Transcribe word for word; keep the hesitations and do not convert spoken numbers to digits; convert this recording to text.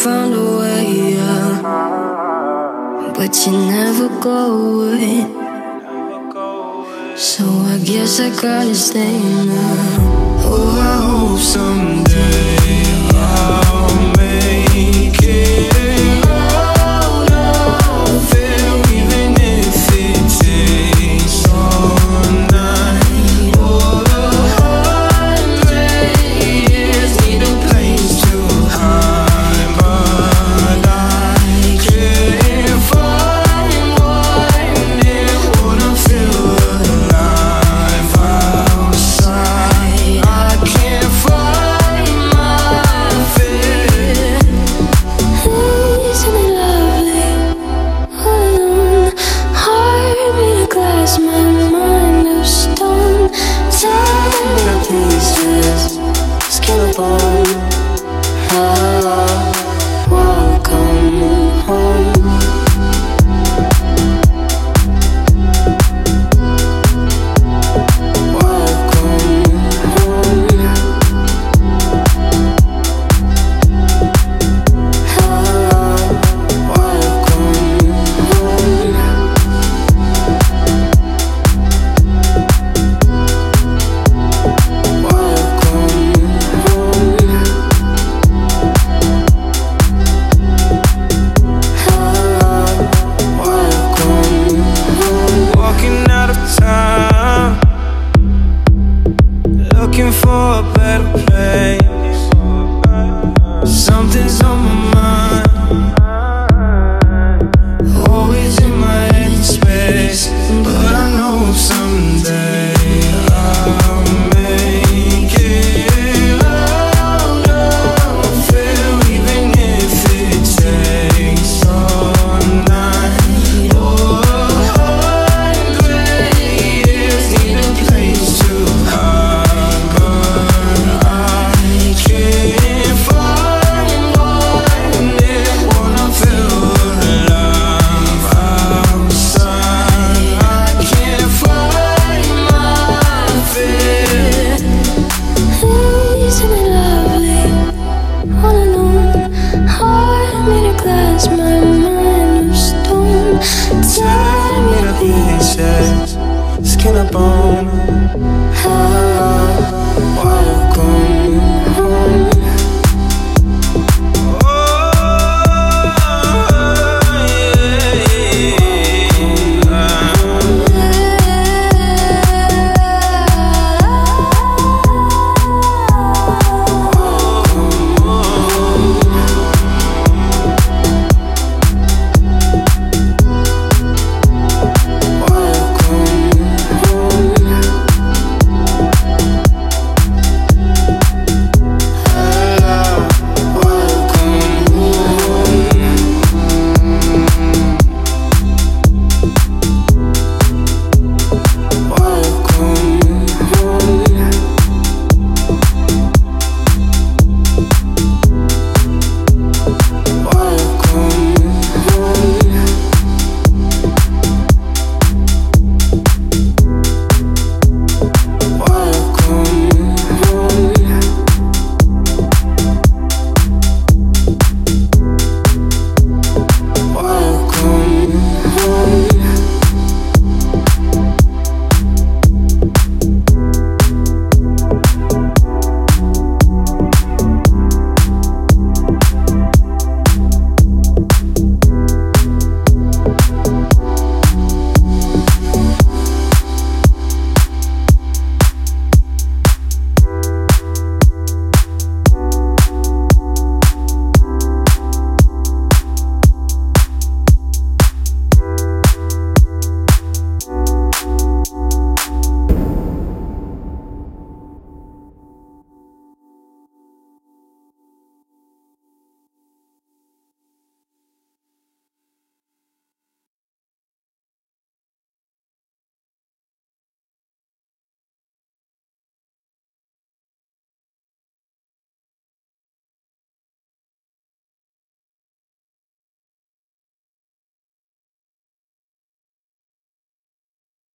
found a way, yeah. But you never go away. So I guess I gotta stay now. Oh, I hope someday I'll make it out of there, even if it takes all night or a hundred years. Need a place to hide, but I can't find one. It wanna feel alive outside. I can't find my fear. Isn't it lovely? All alone, heart made of glass, my mind of stone. Tear me to pieces, skin and bone. Ah, welcome home. Looking for a better place. Something's on my mind, always in my head space. But I know someday I'll make it out of here, even if it takes all night or a hundred years. Need a place to hide. Skin and bone. Ah, welcome.